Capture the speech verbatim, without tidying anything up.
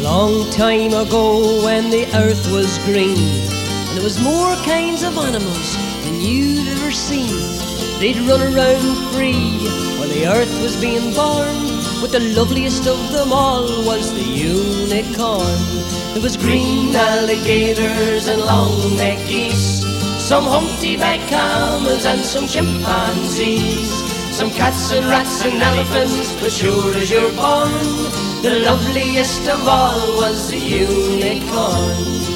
long time ago when the earth was green and there was more kinds of animals than you'd ever seen. They'd run around free while the earth was being born, but the loveliest of them all was the unicorn. There was green alligators and long-necked geese, some humpty-backed camels and some chimpanzees, some cats and rats and elephants, but sure as you're born, the loveliest of all was the unicorn.